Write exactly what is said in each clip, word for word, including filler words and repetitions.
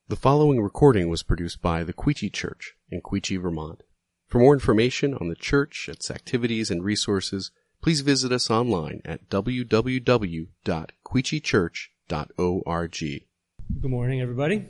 The following recording was produced by the Quechee Church in Quechee, Vermont. For more information on the church, its activities, and resources, please visit us online at w w w dot quechee church dot org. Good morning, everybody.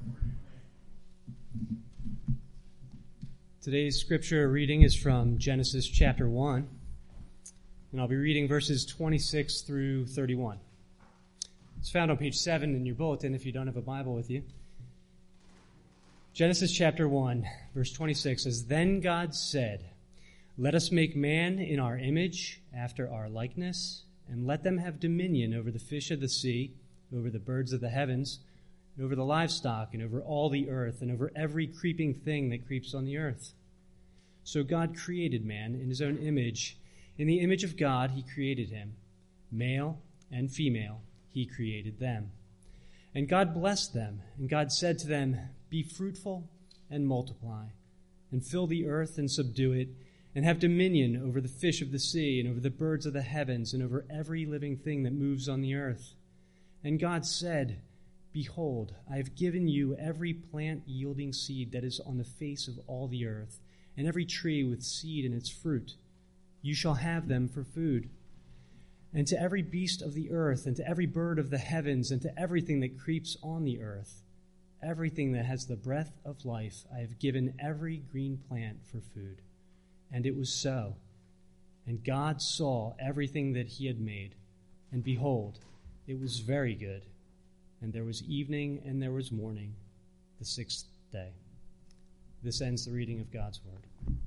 Today's scripture reading is from Genesis chapter one, and I'll be reading verses twenty-six through thirty-one. It's found on page seven in your bulletin if you don't have a Bible with you. Genesis chapter one, verse twenty-six says, "Then God said, 'Let us make man in our image, after our likeness, and let them have dominion over the fish of the sea, over the birds of the heavens, and over the livestock, and over all the earth, and over every creeping thing that creeps on the earth.' So God created man in his own image. In the image of God he created him. Male and female he created them. And God blessed them, and God said to them, 'Be fruitful and multiply, and fill the earth and subdue it, and have dominion over the fish of the sea, and over the birds of the heavens, and over every living thing that moves on the earth.' And God said, 'Behold, I have given you every plant yielding seed that is on the face of all the earth, and every tree with seed in its fruit. You shall have them for food. And to every beast of the earth, and to every bird of the heavens, and to everything that creeps on the earth, everything that has the breath of life, I have given every green plant for food.' And it was so. And God saw everything that he had made, and behold, it was very good. And there was evening and there was morning, the sixth day." This ends the reading of God's word.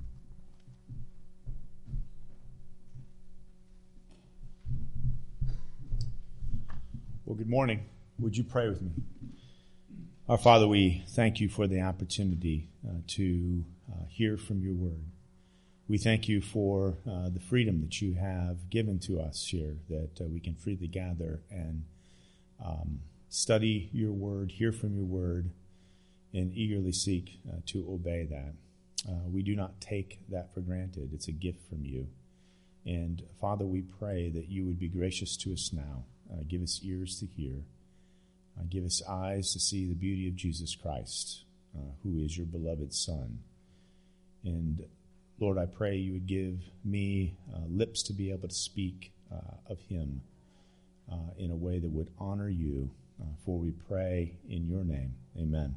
Well, good morning. Would you pray with me? Our Father, we thank you for the opportunity uh, to uh, hear from your word. We thank you for uh, the freedom that you have given to us here, that uh, we can freely gather and um, study your word, hear from your word, and eagerly seek uh, to obey that. Uh, we do not take that for granted. It's a gift from you. And Father, we pray that you would be gracious to us now. Uh, give us ears to hear. Uh, give us eyes to see the beauty of Jesus Christ, uh, who is your beloved Son. And Lord, I pray you would give me uh, lips to be able to speak uh, of him uh, in a way that would honor you, uh, for we pray in your name. Amen.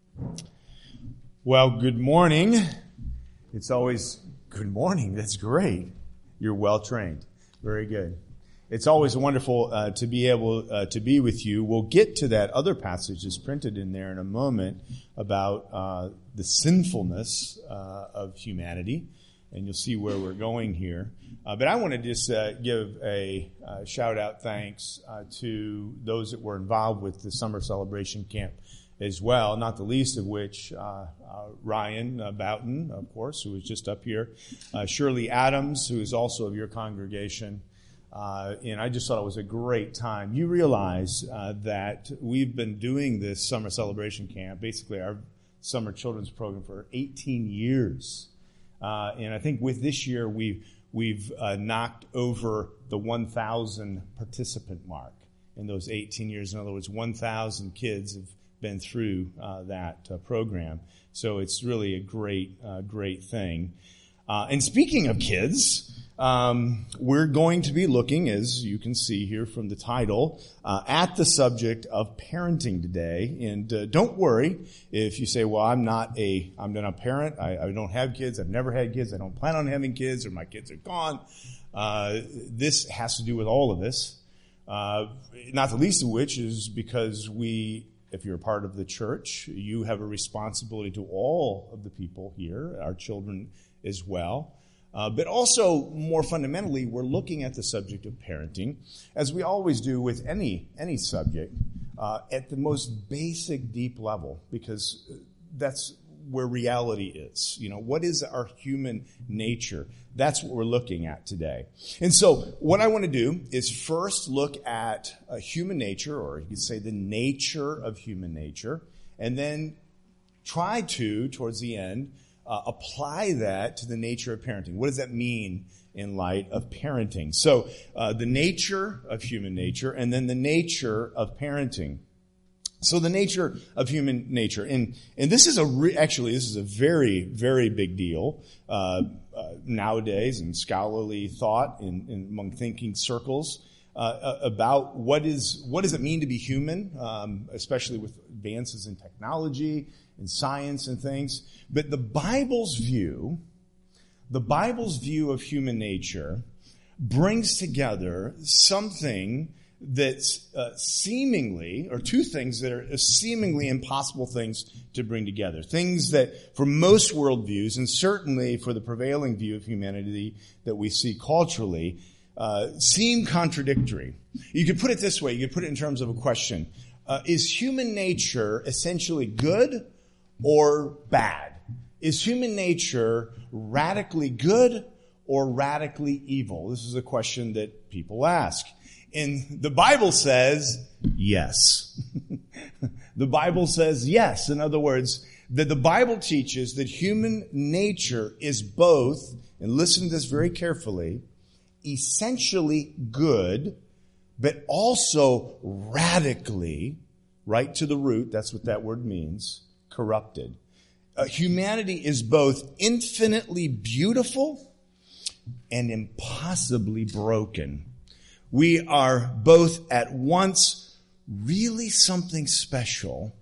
Well, good morning. It's always good morning. That's great. You're well trained. Very good. It's always wonderful uh, to be able uh, to be with you. We'll get to that other passage that's printed in there in a moment about uh, the sinfulness uh, of humanity, and you'll see where we're going here. Uh, but I want to just uh, give a uh, shout-out thanks uh, to those that were involved with the summer celebration camp as well, not the least of which uh, uh, Ryan uh, Boughton, of course, who was just up here, uh, Shirley Adams, who is also of your congregation. Uh, and I just thought it was a great time. You realize uh, that we've been doing this summer celebration camp, basically our summer children's program, for eighteen years. Uh, and I think with this year, we've, we've uh, knocked over the one thousand participant mark in those eighteen years. In other words, one thousand kids have been through uh, that uh, program. So it's really a great, uh, great thing. Uh, and speaking of kids, Um, we're going to be looking, as you can see here from the title, uh, at the subject of parenting today. And uh, don't worry if you say, "Well, I'm not a, I'm not a parent. I, I don't have kids. I've never had kids. I don't plan on having kids, or my kids are gone." Uh, this has to do with all of us. Uh, not the least of which is because we, if you're a part of the church, you have a responsibility to all of the people here, our children as well. Uh, but also, more fundamentally, we're looking at the subject of parenting, as we always do with any any subject, uh, at the most basic, deep level, because that's where reality is. You know, what is our human nature? That's what we're looking at today. And so, what I want to do is first look at uh, human nature, or you could say the nature of human nature, and then try to, towards the end, Uh, apply that to the nature of parenting. What does that mean in light of parenting? So uh, the nature of human nature, and then the nature of parenting. So the nature of human nature, and and this is a re, actually this is a very very big deal uh, uh, nowadays in scholarly thought in, in among thinking circles uh, about what is what does it mean to be human, um, especially with advances in technology and science and things. But the Bible's view, the Bible's view of human nature, brings together something that's uh, seemingly, or two things that are seemingly impossible things to bring together. Things that, for most worldviews, and certainly for the prevailing view of humanity that we see culturally, uh, seem contradictory. You could put it this way, you could put it in terms of a question. Uh, is human nature essentially good or bad? Is human nature radically good or radically evil? This is a question that people ask. And the Bible says yes. The Bible says yes. In other words, that the Bible teaches that human nature is both, and listen to this very carefully, essentially good, but also radically, right to the root, that's what that word means, corrupted. Uh, humanity is both infinitely beautiful and impossibly broken. We are both at once really something special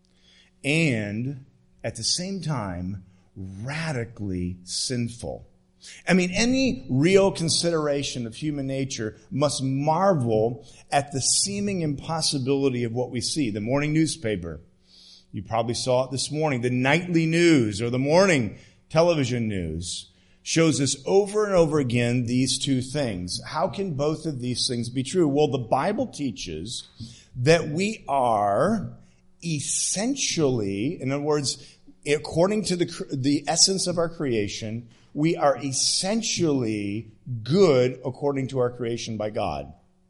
and at the same time radically sinful. I mean, any real consideration of human nature must marvel at the seeming impossibility of what we see. The morning newspaper, you probably saw it this morning, the nightly news or the morning television news shows us over and over again these two things. How can both of these things be true? Well, the Bible teaches that we are essentially, in other words, according to the, the essence of our creation, we are essentially good according to our creation by God.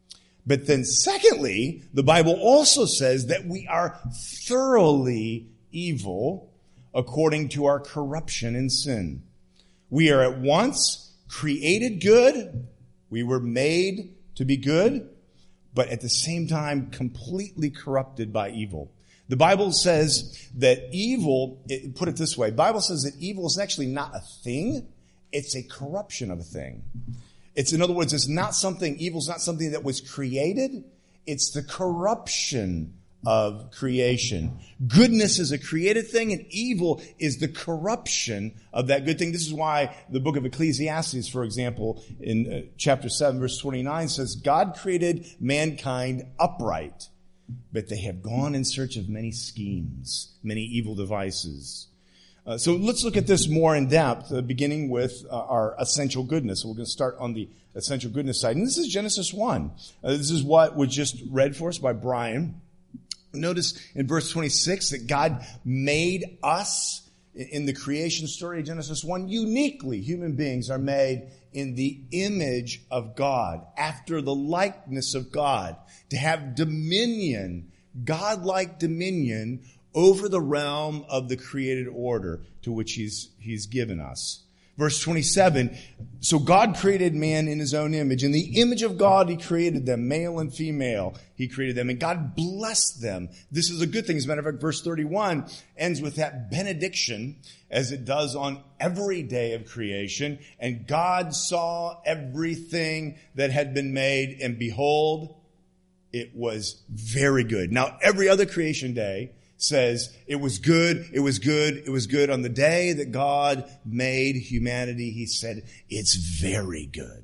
But then secondly, the Bible also says that we are thoroughly evil according to our corruption and sin. We are at once created good. We were made to be good, but at the same time completely corrupted by evil. The Bible says that evil, put it this way, the Bible says that evil is actually not a thing. It's a corruption of a thing. It's, in other words, it's not something, evil is not something that was created. It's the corruption of creation. Goodness is a created thing, and evil is the corruption of that good thing. This is why the book of Ecclesiastes, for example, in uh, chapter seven, verse twenty-nine says, God created mankind upright, but they have gone in search of many schemes, many evil devices. Uh, so let's look at this more in depth, uh, beginning with uh, our essential goodness. So we're going to start on the essential goodness side. And this is Genesis one. Uh, this is what was just read for us by Brian. Notice in verse twenty-six that God made us in the creation story of Genesis one uniquely. Human beings are made in the image of God, after the likeness of God, to have dominion, God-like dominion over the realm of the created order to which he's, he's given us. Verse twenty-seven, so God created man in his own image. In the image of God, he created them, male and female. He created them, and God blessed them. This is a good thing. As a matter of fact, verse thirty-one ends with that benediction, as it does on every day of creation. And God saw everything that had been made, and behold, it was very good. Now, every other creation day says it was good, it was good, it was good. On the day that God made humanity, he said, it's very good.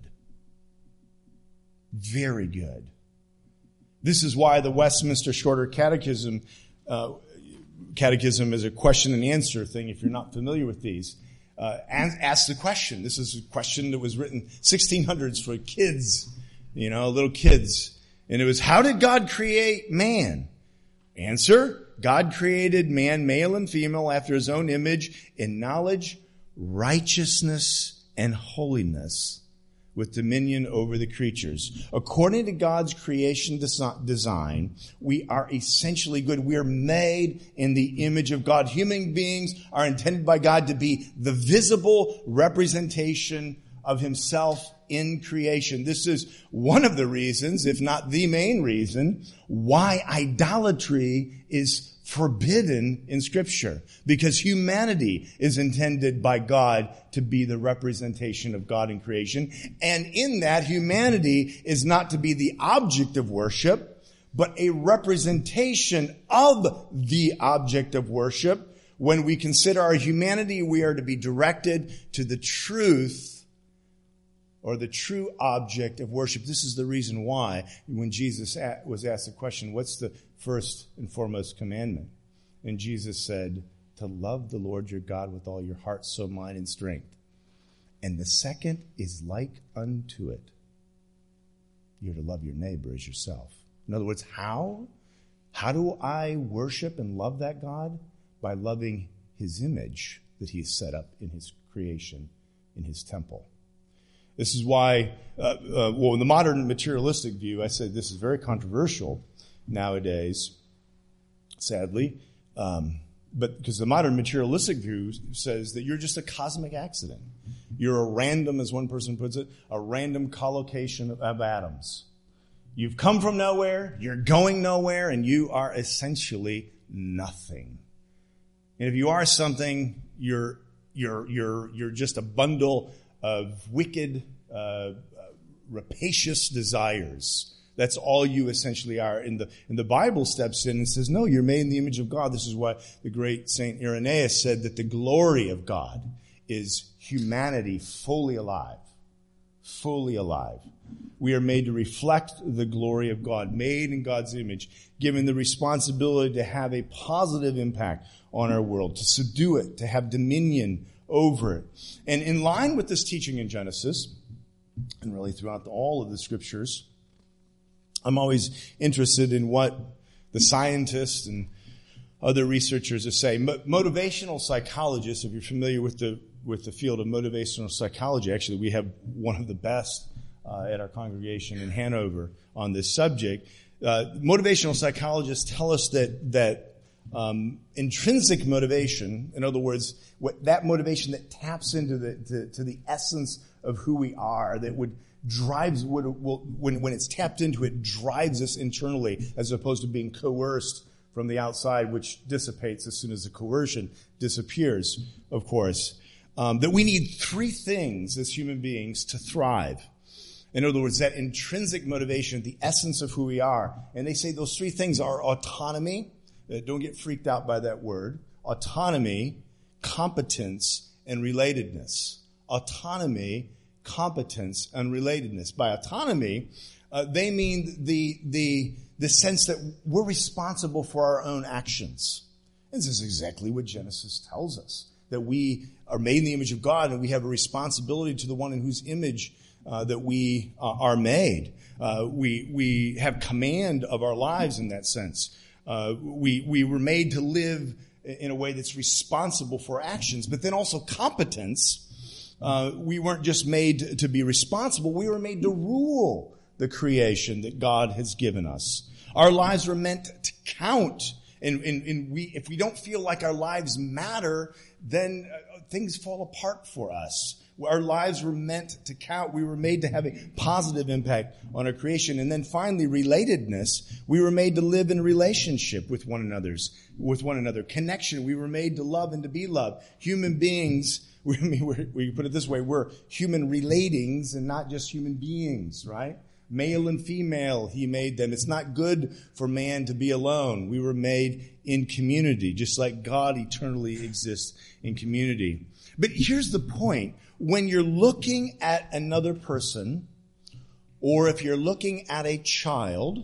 Very good. This is why the Westminster Shorter Catechism, uh, Catechism is a question and answer thing, if you're not familiar with these. Uh, ask the question. This is a question that was written sixteen hundreds for kids, you know, little kids. And it was, how did God create man? Answer, God created man, male and female, after his own image, in knowledge, righteousness, and holiness, with dominion over the creatures. According to God's creation design, we are essentially good. We are made in the image of God. Human beings are intended by God to be the visible representation of himself in creation. This is one of the reasons, if not the main reason, why idolatry is forbidden in Scripture. Because humanity is intended by God to be the representation of God in creation. And in that, humanity is not to be the object of worship, but a representation of the object of worship. When we consider our humanity, we are to be directed to the truth or the true object of worship. This is the reason why when Jesus was asked the question, what's the first and foremost commandment? And Jesus said, to love the Lord your God with all your heart, soul, mind, and strength. And the second is like unto it. You're to love your neighbor as yourself. In other words, how? How do I worship and love that God? By loving his image that he has set up in his creation, in his temple. This is why, uh, uh, well, in the modern materialistic view, I say this is very controversial nowadays, sadly, um, but because the modern materialistic view says that you're just a cosmic accident. You're a random, as one person puts it, a random collocation of, of atoms. You've come from nowhere, you're going nowhere, and you are essentially nothing. And if you are something, you're you're you're you're just a bundle of wicked, uh, rapacious desires. That's all you essentially are. And the and the Bible steps in and says, no, you're made in the image of God. This is why the great Saint Irenaeus said that the glory of God is humanity fully alive. Fully alive. We are made to reflect the glory of God, made in God's image, given the responsibility to have a positive impact on our world, to subdue it, to have dominion over it. And in line with this teaching in Genesis, and really throughout all of the scriptures, I'm always interested in what the scientists and other researchers are saying. Motivational psychologists, if you're familiar with the with the field of motivational psychology, actually we have one of the best uh, at our congregation in Hanover on this subject. Uh, motivational psychologists tell us that that um, intrinsic motivation, in other words, what, that motivation that taps into the to, to the essence of who we are, that would drives would, will, when when it's tapped into it, drives us internally as opposed to being coerced from the outside, which dissipates as soon as the coercion disappears, of course. Um, that we need three things as human beings to thrive. In other words, that intrinsic motivation, the essence of who we are. And they say those three things are autonomy. Uh, don't get freaked out by that word. Autonomy, competence, and relatedness. Autonomy, competence, and relatedness. By autonomy, uh, they mean the the the sense that we're responsible for our own actions. And this is exactly what Genesis tells us, that we are made in the image of God and we have a responsibility to the one in whose image uh, that we uh, are made. Uh, we we have command of our lives in that sense. Uh, we we were made to live in a way that's responsible for actions, but then also competence. Uh, we weren't just made to be responsible, we were made to rule the creation that God has given us. Our lives were meant to count. And, and, and we, if we don't feel like our lives matter, then uh, things fall apart for us. Our lives were meant to count. We were made to have a positive impact on our creation. And then finally, relatedness. We were made to live in relationship with one another's, with one another. Connection. We were made to love and to be loved. Human beings, we, I mean, we're, we put it this way, we're human relatings and not just human beings, right? Male and female, he made them. It's not good for man to be alone. We were made in community, just like God eternally exists in community. But here's the point. When you're looking at another person, or if you're looking at a child,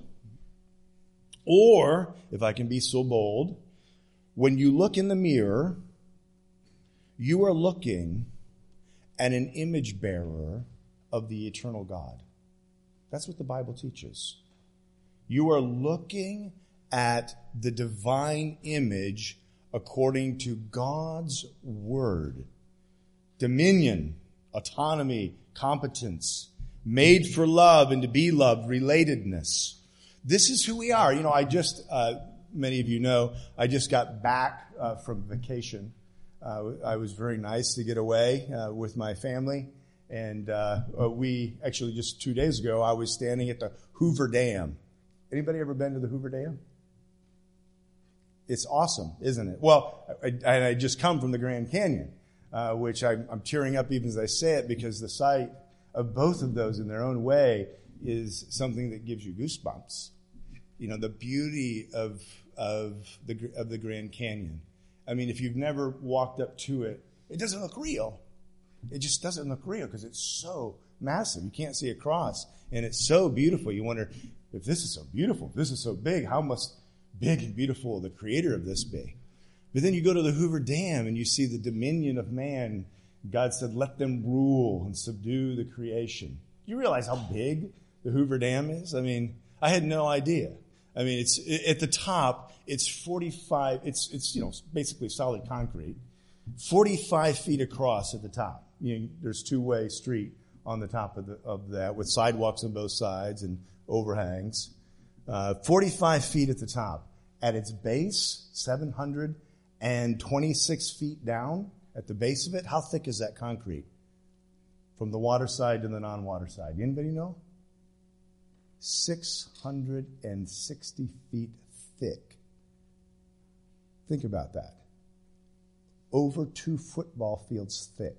or, if I can be so bold, when you look in the mirror, you are looking at an image bearer of the eternal God. That's what the Bible teaches. You are looking at the divine image according to God's word. Dominion, autonomy, competence, made for love and to be loved, relatedness. This is who we are. You know, I just, uh, many of you know, I just got back uh, from vacation. Uh, I was very nice to get away uh, with my family. And uh, uh, we, actually just two days ago, I was standing at the Hoover Dam. Anybody ever been to the Hoover Dam? It's awesome, isn't it? Well, I, I, I just come from the Grand Canyon, uh, which I, I'm tearing up even as I say it, because the sight of both of those in their own way is something that gives you goosebumps. You know, the beauty of of the of the Grand Canyon. I mean, if you've never walked up to it, it doesn't look real. It just doesn't look real because it's so massive. You can't see across, and it's so beautiful. You wonder, if this is so beautiful, if this is so big, how must big and beautiful the creator of this be? But then you go to the Hoover Dam and you see the dominion of man. God said, let them rule and subdue the creation. You realize how big the Hoover Dam is? I mean, I had no idea. I mean, it's at the top, it's forty-five, it's, it's you know, basically solid concrete, forty-five feet across at the top. You know, there's two-way street on the top of, the, of that with sidewalks on both sides and overhangs. Uh, forty-five feet at the top. At its base, seven hundred twenty-six feet down at the base of it. How thick is that concrete? From the water side to the non-water side. Anybody know? six hundred sixty feet thick. Think about that. Over two football fields thick.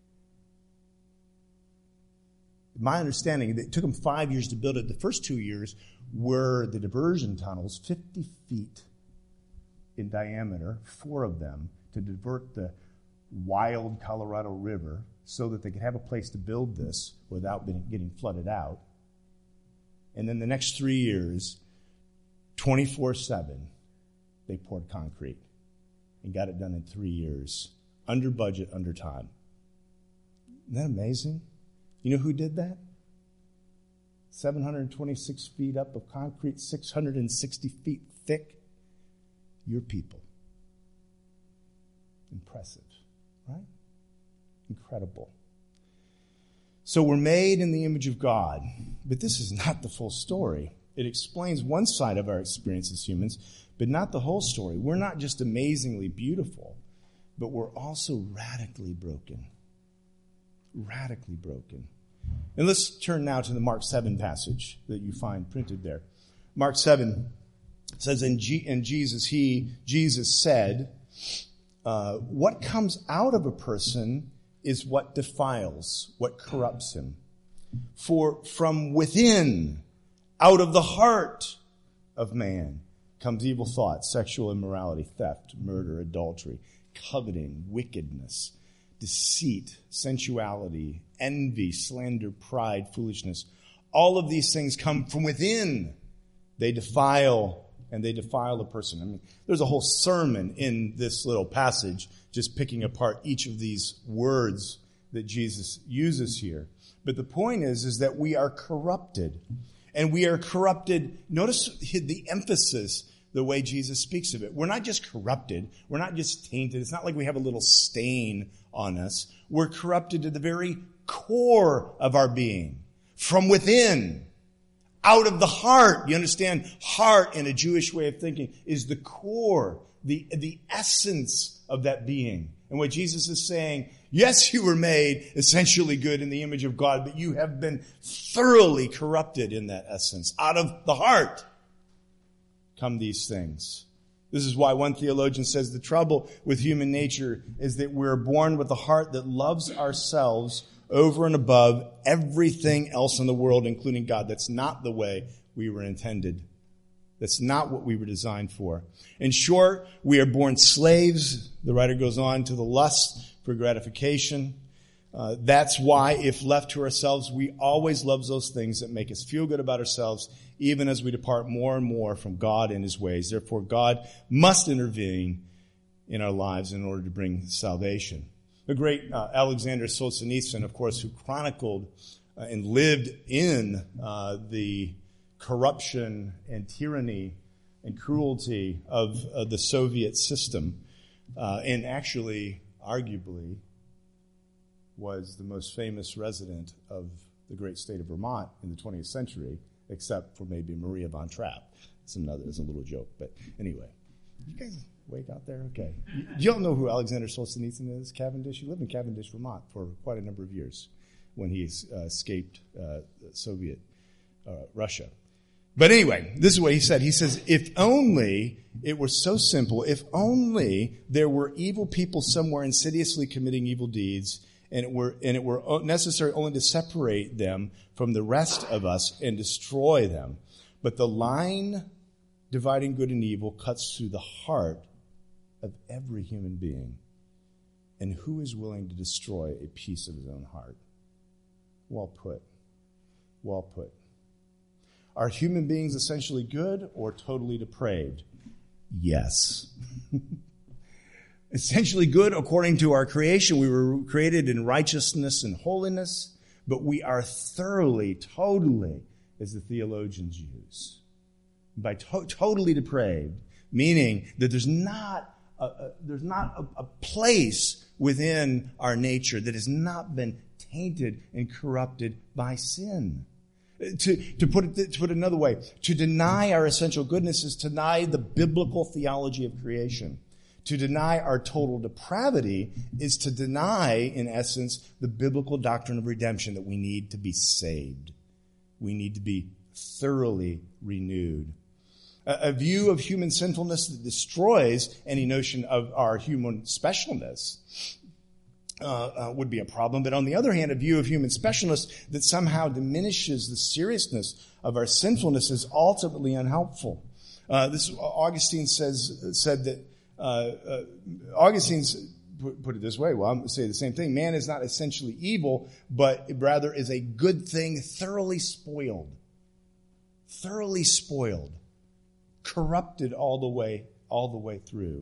My understanding, it took them five years to build it. The first two years were the diversion tunnels, fifty feet in diameter, four of them, to divert the wild Colorado River so that they could have a place to build this without being, getting flooded out. And then the next three years, twenty-four seven, they poured concrete and got it done in three years, under budget, under time. Isn't that amazing? You know who did that? seven hundred twenty-six feet up of concrete, six hundred sixty feet thick. Your people. Impressive, right? Incredible. So we're made in the image of God, but this is not the full story. It explains one side of our experience as humans, but not the whole story. We're not just amazingly beautiful, but we're also radically broken. Radically broken. And let's turn now to the Mark seven passage that you find printed there. Mark seven says, in, G- in Jesus, he, Jesus said, uh, what comes out of a person is what defiles, what corrupts him. For from within, out of the heart of man, comes evil thoughts, sexual immorality, theft, murder, adultery, coveting, wickedness, deceit, sensuality, envy, slander, pride, foolishness. All of these things come from within. They defile, and they defile a person. I mean, there's a whole sermon in this little passage just picking apart each of these words that Jesus uses here. But the point is, is that we are corrupted. And we are corrupted. Notice the emphasis, the way Jesus speaks of it. We're not just corrupted. We're not just tainted. It's not like we have a little stain on us. We're corrupted to the very core of our being. From within. Out of the heart. You understand? Heart, in a Jewish way of thinking, is the core, the, the essence of that being. And what Jesus is saying, yes, you were made essentially good in the image of God, but you have been thoroughly corrupted in that essence. Out of the heart come these things. This is why one theologian says the trouble with human nature is that we're born with a heart that loves ourselves over and above everything else in the world, including God. That's not the way we were intended. That's not what we were designed for. In short, we are born slaves, the writer goes on, to the lust for gratification. Uh, that's why, if left to ourselves, we always love those things that make us feel good about ourselves, even as we depart more and more from God and his ways. Therefore, God must intervene in our lives in order to bring salvation. The great uh, Alexander Solzhenitsyn, of course, who chronicled uh, and lived in uh, the corruption and tyranny and cruelty of uh, the Soviet system, uh, and actually, arguably, was the most famous resident of the great state of Vermont in the twentieth century, except for maybe Maria von Trapp. It's another, it's a little joke, but anyway. You guys awake out there? Okay. You, you all know who Alexander Solzhenitsyn is, Cavendish? He lived in Cavendish, Vermont for quite a number of years. when he uh, escaped uh, Soviet uh, Russia. But anyway, this is what he said. He says, if only it were so simple, if only there were evil people somewhere insidiously committing evil deeds, and it were and it were necessary only to separate them from the rest of us and destroy them. But the line dividing good and evil cuts through the heart of every human being. And who is willing to destroy a piece of his own heart? Well put. Well put. Are human beings essentially good or totally depraved? Yes. Essentially good according to our creation. We were created in righteousness and holiness, but we are thoroughly, totally, as the theologians use, by to- totally depraved, meaning that there's not a, a, there's not a, a place within our nature that has not been tainted and corrupted by sin. To, to put it, to put it another way, to deny our essential goodness is to deny the biblical theology of creation. To deny our total depravity is to deny, in essence, the biblical doctrine of redemption, that we need to be saved. We need to be thoroughly renewed. A, a view of human sinfulness that destroys any notion of our human specialness Uh, uh, would be a problem. But on the other hand, a view of human specialness that somehow diminishes the seriousness of our sinfulness is ultimately unhelpful. Uh, this Augustine says said that uh, uh, Augustine's put, put it this way. Well, I'm going to say the same thing. Man is not essentially evil, but rather is a good thing, thoroughly spoiled, thoroughly spoiled, corrupted all the way, all the way through.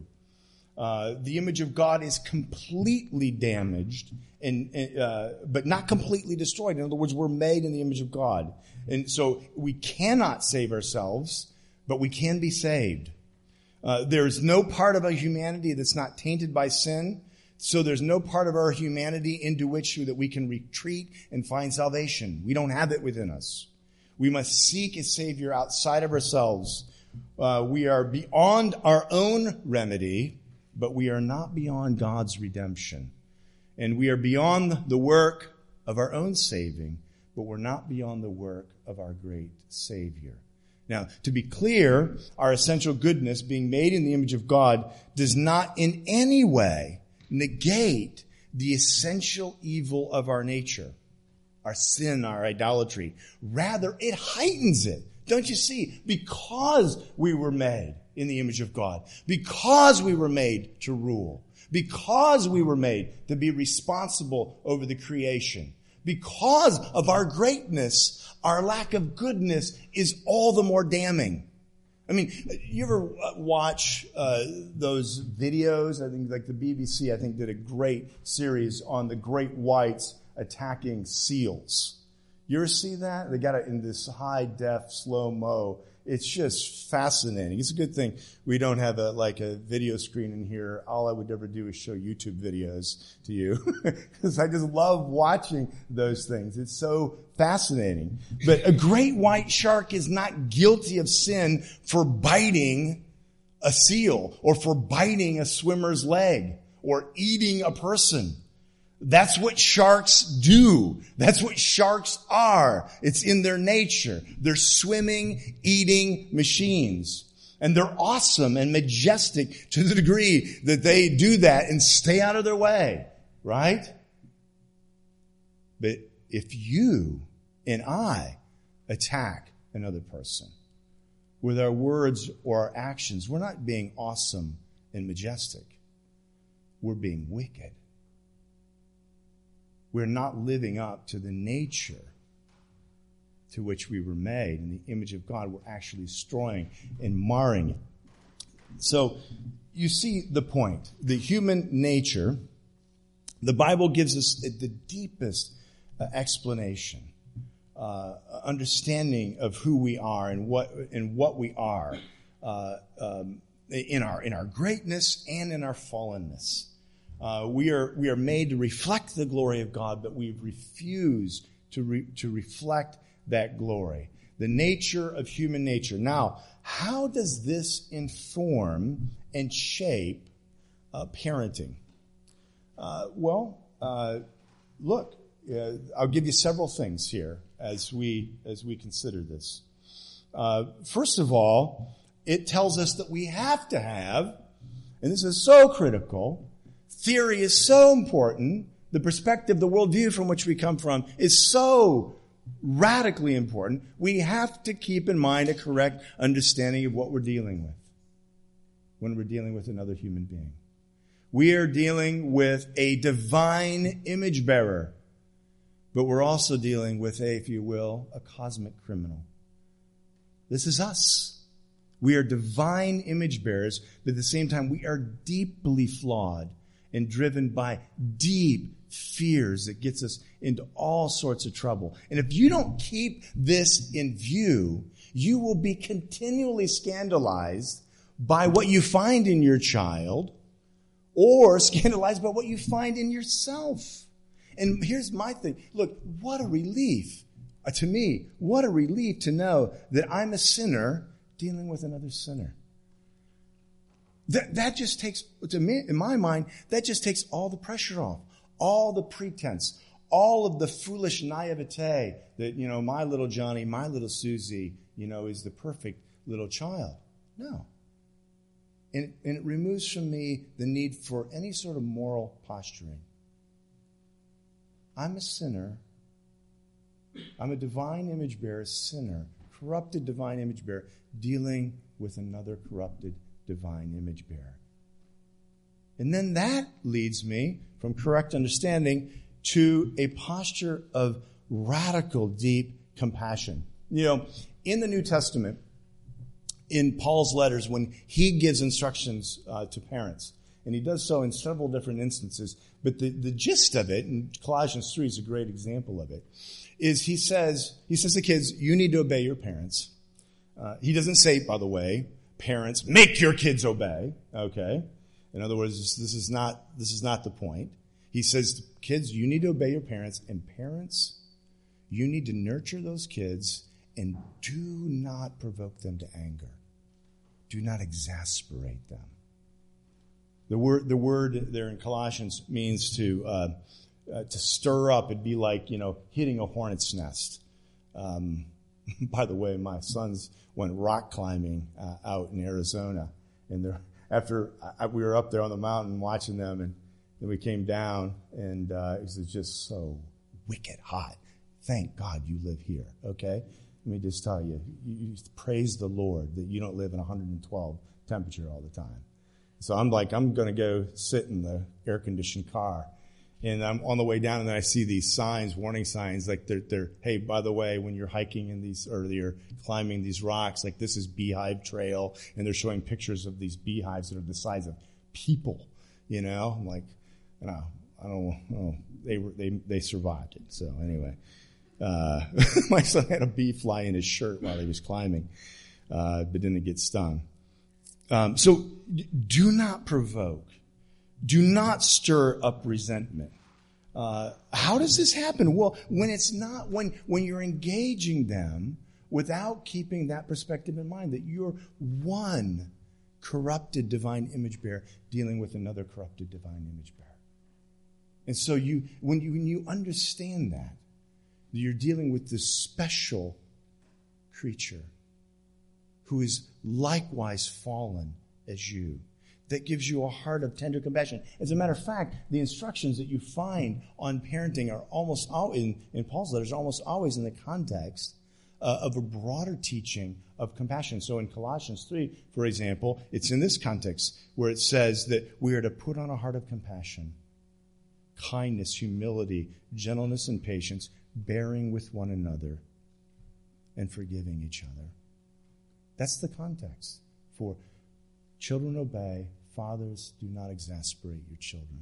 Uh, the image of God is completely damaged, and uh, but not completely destroyed. In other words, we're made in the image of God. And so we cannot save ourselves, but we can be saved. Uh, there's no part of our humanity that's not tainted by sin. So there's no part of our humanity into which that we can retreat and find salvation. We don't have it within us. We must seek a Savior outside of ourselves. Uh, we are beyond our own remedy, but we are not beyond God's redemption. And we are beyond the work of our own saving, but we're not beyond the work of our great Savior. Now, to be clear, our essential goodness, being made in the image of God, does not in any way negate the essential evil of our nature, our sin, our idolatry. Rather, it heightens it. Don't you see? Because we were made in the image of God, because we were made to rule, because we were made to be responsible over the creation, because of our greatness, our lack of goodness is all the more damning. I mean, you ever watch uh, those videos? I think like the B B C, I think, did a great series on the great whites attacking seals. You ever see that? They got it in this high-def, slow-mo. It's just fascinating. It's a good thing we don't have a like a video screen in here. All I would ever do is show YouTube videos to you because I just love watching those things. It's so fascinating. But a great white shark is not guilty of sin for biting a seal or for biting a swimmer's leg or eating a person. That's what sharks do. That's what sharks are. It's in their nature. They're swimming, eating machines. And they're awesome and majestic to the degree that they do that and stay out of their way. Right? But if you and I attack another person with our words or our actions, we're not being awesome and majestic. We're being wicked. We're not living up to the nature to which we were made. In the image of God, we're actually destroying and marring it. So you see the point. The human nature, the Bible gives us the deepest uh, explanation, uh, understanding of who we are and what and what we are uh, um, in our in our greatness and in our fallenness. Uh, we are we are made to reflect the glory of God, but we've refused to re, to reflect that glory. The nature of human nature. Now, how does this inform and shape uh, parenting? Uh, well, uh, look, uh, I'll give you several things here as we as we consider this. Uh, first of all, it tells us that we have to have, and this is so critical, theory is so important, the perspective, the worldview from which we come from is so radically important. We have to keep in mind a correct understanding of what we're dealing with when we're dealing with another human being. We are dealing with a divine image bearer, but we're also dealing with a, if you will, a cosmic criminal. This is us. We are divine image bearers, but at the same time, we are deeply flawed and driven by deep fears that gets us into all sorts of trouble. And if you don't keep this in view, you will be continually scandalized by what you find in your child, or scandalized by what you find in yourself. And here's my thing. Look, what a relief, uh, to me, what a relief to know that I'm a sinner dealing with another sinner. That, that just takes, to me, in my mind, that just takes all the pressure off, all the pretense, all of the foolish naivete that, you know, my little Johnny, my little Susie, you know, is the perfect little child. No. And, and it removes from me the need for any sort of moral posturing. I'm a sinner. I'm a divine image bearer, sinner, corrupted divine image bearer, dealing with another corrupted divine image bearer. And then that leads me from correct understanding to a posture of radical, deep compassion. You know, in the New Testament, in Paul's letters, when he gives instructions uh, to parents, and he does so in several different instances, but the, the gist of it, and Colossians three is a great example of it, is he says, he says to kids, you need to obey your parents. Uh, he doesn't say, by the way, parents, make your kids obey, okay? In other words, this is not, this is not the point. He says, kids, you need to obey your parents, and parents, you need to nurture those kids and do not provoke them to anger. Do not exasperate them. The word, the word there in Colossians means to uh, uh, to stir up. It'd be like, you know, hitting a hornet's nest. Um, by the way, my sons went rock climbing uh, out in Arizona, and they're, after I, we were up there on the mountain watching them, and then we came down, and uh, it was just so wicked hot. Thank God you live here. Okay. Let me just tell you, you, you praise the Lord that you don't live in one hundred twelve temperature all the time. So I'm like, I'm going to go sit in the air-conditioned car. And I'm on the way down, and then I see these signs, warning signs, like they're, they're, hey, by the way, when you're hiking in these, or you're climbing these rocks, like this is Beehive Trail, and they're showing pictures of these beehives that are the size of people, you know? I'm like, you know, I don't know. They, were, they, they survived it. So anyway. Uh, my son had a bee fly in his shirt while he was climbing, uh, but didn't get stung. Um, so do not provoke. Do not stir up resentment. Uh, how does this happen? Well, when it's not, when, when you're engaging them without keeping that perspective in mind, that you're one corrupted divine image bearer dealing with another corrupted divine image bearer. And so you, when you, when you understand that, you're dealing with this special creature who is likewise fallen as you, that gives you a heart of tender compassion. As a matter of fact, the instructions that you find on parenting are almost always, in, in Paul's letters, are almost always in the context uh, of a broader teaching of compassion. So in Colossians three, for example, it's in this context where it says that we are to put on a heart of compassion, kindness, humility, gentleness, and patience, bearing with one another and forgiving each other. That's the context for children obey, fathers do not exasperate your children.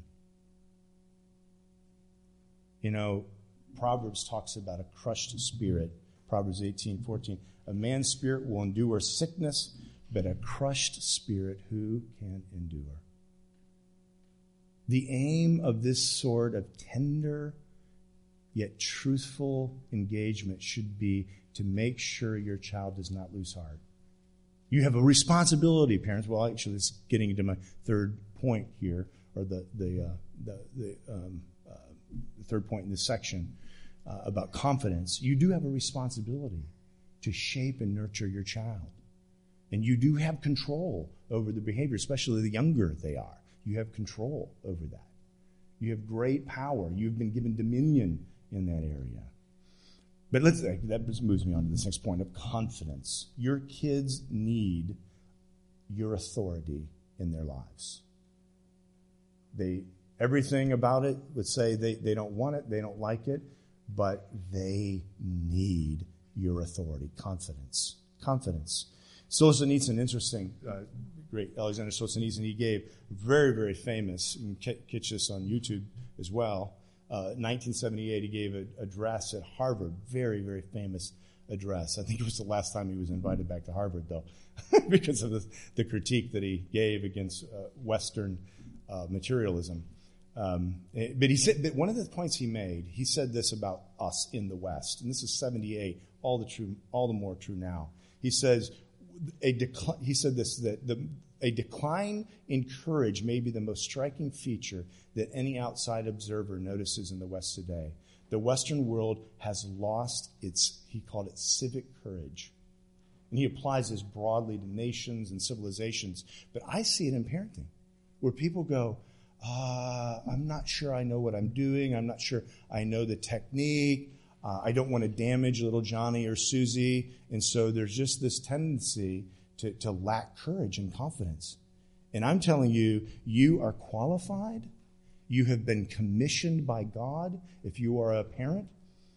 You know, Proverbs talks about a crushed spirit. Proverbs eighteen fourteen. A man's spirit will endure sickness, but a crushed spirit who can endure? The aim of this sort of tender yet truthful engagement should be to make sure your child does not lose heart. You have a responsibility, parents. Well, actually, it's getting into my third point here, or the the uh, the, the um, uh, the third point in this section uh, about confidence, you do have a responsibility to shape and nurture your child. And you do have control over the behavior, especially the younger they are. You have control over that. You have great power. You've been given dominion in that area. But let's that just moves me on to this next point of confidence. Your kids need your authority in their lives. They everything about it would say they, they don't want it, they don't like it, but they need your authority. Confidence. Confidence. Solzhenitsyn, interesting, uh, great Alexander Solzhenitsyn, he gave very, very famous, you can catch this on YouTube as well. Uh, nineteen seventy-eight, he gave an address at Harvard, very, very famous address. I think it was the last time he was invited back to Harvard, though, because of the, the critique that he gave against uh, Western uh, materialism. Um, but he said that one of the points he made, he said this about us in the West, and this is seventy-eight, all the true, all the more true now. He says, a decli- he said this, that the, a decline in courage may be the most striking feature that any outside observer notices in the West today. The Western world has lost its, he called it civic courage. And he applies this broadly to nations and civilizations. But I see it in parenting, where people go, uh, I'm not sure I know what I'm doing. I'm not sure I know the technique. Uh, I don't want to damage little Johnny or Susie. And so there's just this tendency to, to lack courage and confidence. And I'm telling you, you are qualified. You have been commissioned by God if you are a parent.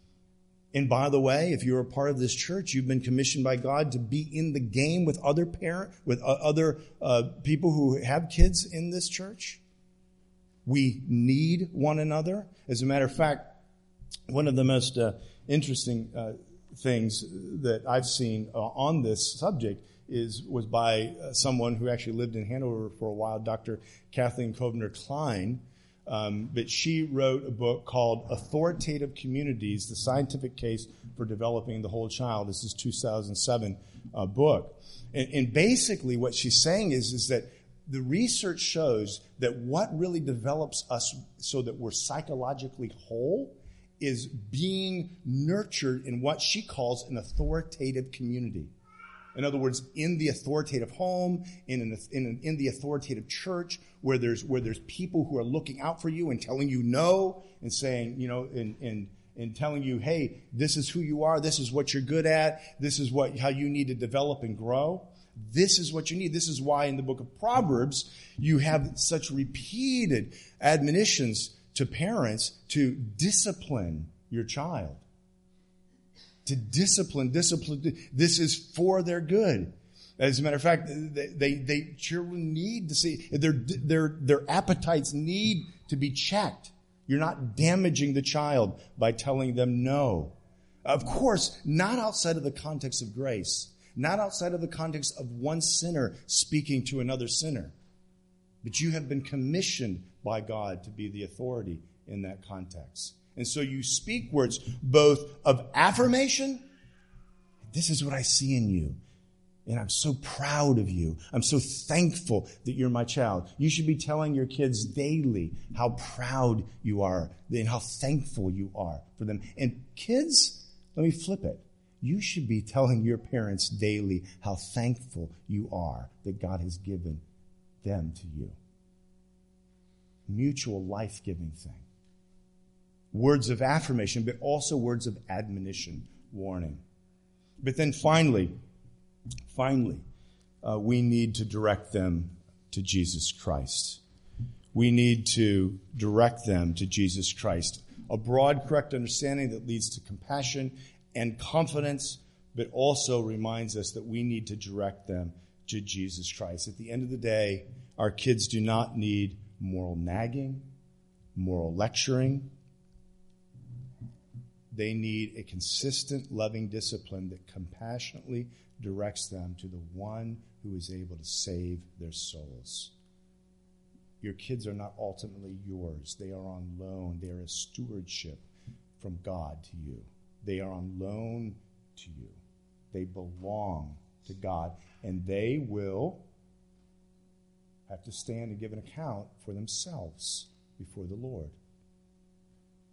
And by the way, if you're a part of this church, you've been commissioned by God to be in the game with other parent, with uh, other uh, people who have kids in this church. We need one another. As a matter of fact, one of the most uh, interesting uh, things that I've seen uh, on this subject is was by uh, someone who actually lived in Hanover for a while, Doctor Kathleen Kovner-Klein. Um, but she wrote a book called Authoritative Communities, The Scientific Case for Developing the Whole Child. This is two thousand seven uh, book. And, and basically what she's saying is, is that the research shows that what really develops us so that we're psychologically whole is being nurtured in what she calls an authoritative community. In other words, in the authoritative home, in an, in, an, in the authoritative church, where there's where there's people who are looking out for you and telling you no, and saying, you know, and and and telling you, hey, this is who you are, this is what you're good at, this is what how you need to develop and grow. This is what you need. This is why in the book of Proverbs you have such repeated admonitions to parents to discipline your child. To discipline, discipline. This is for their good. As a matter of fact, they, they, they children need to see, their, their, their appetites need to be checked. You're not damaging the child by telling them no. Of course, not outside of the context of grace. Not outside of the context of one sinner speaking to another sinner. But you have been commissioned by God to be the authority in that context. And so you speak words both of affirmation. This is what I see in you. And I'm so proud of you. I'm so thankful that you're my child. You should be telling your kids daily how proud you are and how thankful you are for them. And kids, let me flip it. You should be telling your parents daily how thankful you are that God has given them to you. Mutual life-giving thing. Words of affirmation, but also words of admonition, warning. But then finally, finally, uh, we need to direct them to Jesus Christ. We need to direct them to Jesus Christ. A broad, correct understanding that leads to compassion and confidence, but also reminds us that we need to direct them to Jesus Christ. At the end of the day, our kids do not need moral nagging, moral lecturing. They need a consistent, loving discipline that compassionately directs them to the one who is able to save their souls. Your kids are not ultimately yours. They are on loan. They are a stewardship from God to you. They are on loan to you. They belong to God, and they will have to stand and give an account for themselves before the Lord.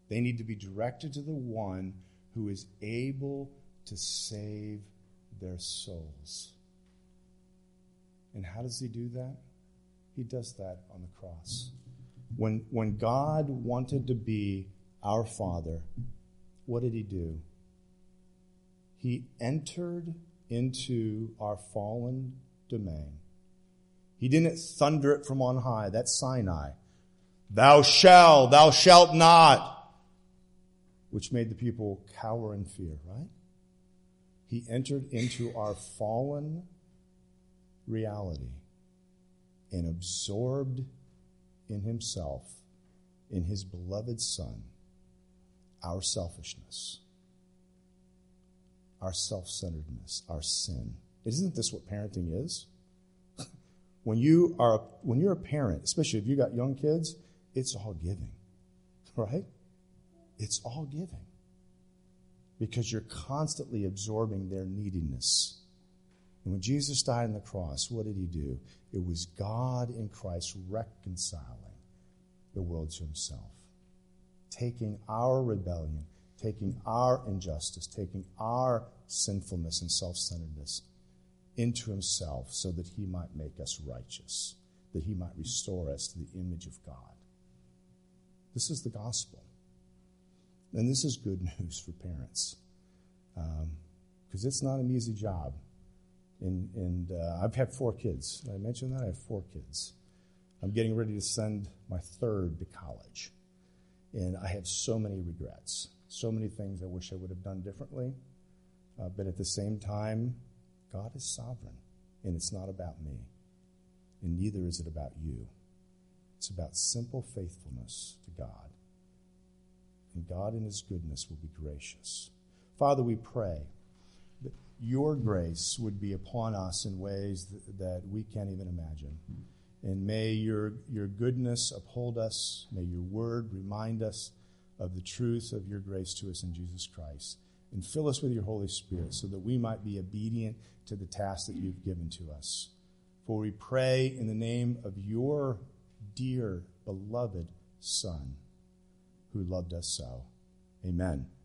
They need to be directed to the one who is able to save their souls. And how does he do that? He does that on the cross. When, when God wanted to be our Father, what did he do? He entered into our fallen domain. He didn't thunder it from on high. That's Sinai. Thou shalt, thou shalt not, which made the people cower in fear, right? He entered into our fallen reality and absorbed in himself, in his beloved Son, our selfishness, our self-centeredness, our sin. Isn't this what parenting is? When you are, when you're a parent, especially if you got young kids, it's all giving, right? It's all giving because you're constantly absorbing their neediness. And when Jesus died on the cross, what did he do? It was God in Christ reconciling the world to himself, taking our rebellion, taking our injustice, taking our sinfulness and self-centeredness into himself so that he might make us righteous, that he might restore us to the image of God. This is the gospel. And this is good news for parents because um, it's not an easy job. And, and uh, I've had four kids. Did I mention that? I have four kids. I'm getting ready to send my third to college. And I have so many regrets, so many things I wish I would have done differently. Uh, but at the same time, God is sovereign, and it's not about me. And neither is it about you. It's about simple faithfulness to God. And God in his goodness will be gracious. Father, we pray that your grace would be upon us in ways that, that we can't even imagine. And may your, your goodness uphold us. May your word remind us of the truth of your grace to us in Jesus Christ. And fill us with your Holy Spirit so that we might be obedient to the task that you've given to us. For we pray in the name of your dear, beloved Son, who loved us so. Amen.